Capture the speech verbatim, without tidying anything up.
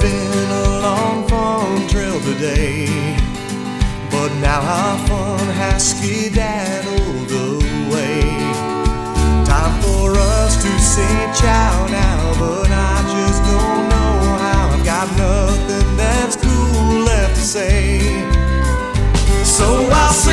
been a long fun trail today, but now our fun has skedaddled away. Time for us to say ciao now, but I just don't know how. I've got nothing that's cool left to say, so I'll